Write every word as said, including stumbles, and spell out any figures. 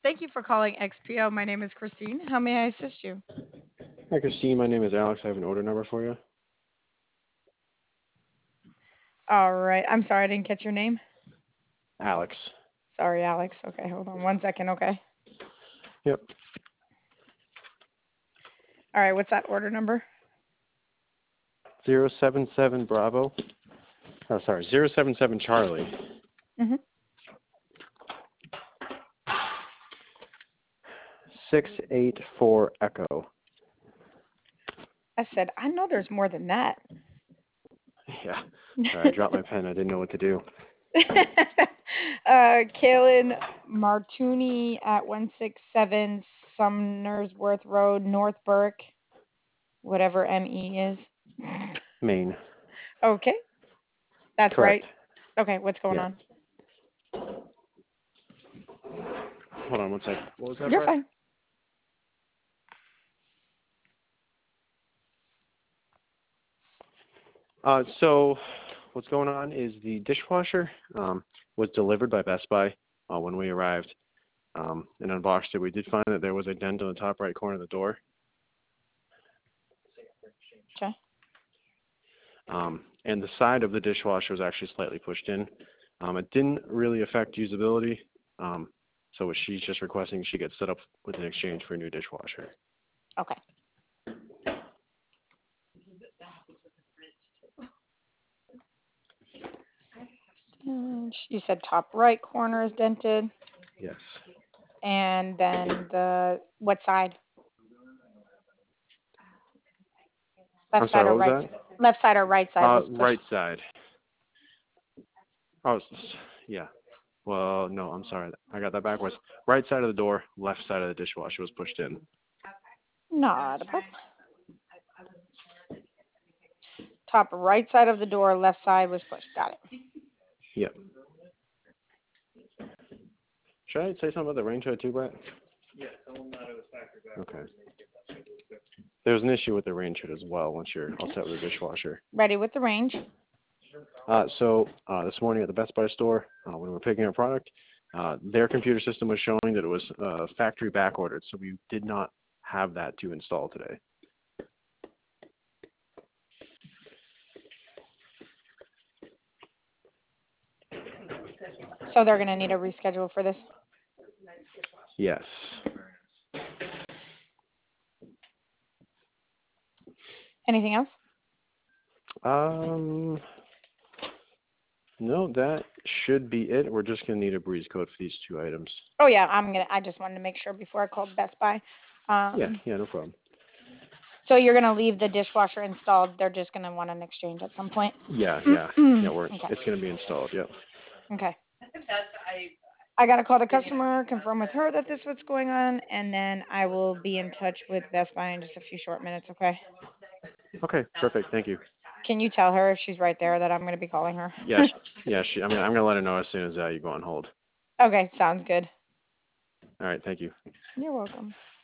Thank you for calling X P O. My name is Christine. How may I assist you? Hi, Christine. My name is Alex. I have an order number for you. All right. I'm sorry I didn't catch your name. Alex. Sorry, Alex. Okay, hold on one second, okay? Yep. All right, what's that order number? Zero seven seven Bravo. Oh, sorry. Zero seven seven Charlie. Mhm. Six eight four Echo. I said, I know there's more than that. Yeah. Sorry, I dropped my pen. I didn't know what to do. uh, Kaylin Martuni at one six seven Sumnersworth Road, North Burke, whatever M E is. Maine. Okay, that's right. Correct. Okay, what's going Yeah. on? Hold on one second. What was that, You're Brett? fine. Uh, so what's going on is the dishwasher um, was delivered by Best Buy uh, when we arrived um, and unboxed it. We did find that there was a dent on the top right corner of the door. Okay. Um, and the side of the dishwasher was actually slightly pushed in. Um, it didn't really affect usability, um, so she's just requesting she gets set up with an exchange for a new dishwasher. Okay. Mm, You said top right corner is dented, Yes. and then the what side? Left I'm side sorry, or what right? was that? Left side or right side Uh, was pushed. right side. Oh, s- yeah. Well, no, I'm sorry. I got that backwards. Right side of the door, left side of the dishwasher was pushed in. Not a problem. Top right side of the door, left side was pushed. Got it. Yep. Should I say something about the range hood too, Brett? Okay. There was an issue with the range hood as well once you're all set with the dishwasher. Ready with the range. Uh, so uh, this morning at the Best Buy store, uh, when we were picking up product, uh, their computer system was showing that it was uh, factory back ordered, so we did not have that to install today. So they're gonna need a reschedule for this. Yes. Anything else? Um, no, that should be it. We're just going to need a breeze code for these two items. Oh yeah, I'm gonna. I just wanted to make sure before I called Best Buy. Yeah, Um, yeah, no problem. so you're gonna leave the dishwasher installed. They're just gonna want an exchange at some point. Yeah, yeah, yeah, we're, Okay. it's going to be installed, yep. Okay. I gotta call the customer, confirm with her that this is what's going on, and then I will be in touch with Best Buy in just a few short minutes. Okay. Okay, perfect, thank you. Can you tell her if she's right there that I'm gonna be calling her? Yes, yeah, she, I mean, I'm going to let her know as soon as uh, you go on hold. Okay, sounds good. All right, thank you. You're welcome.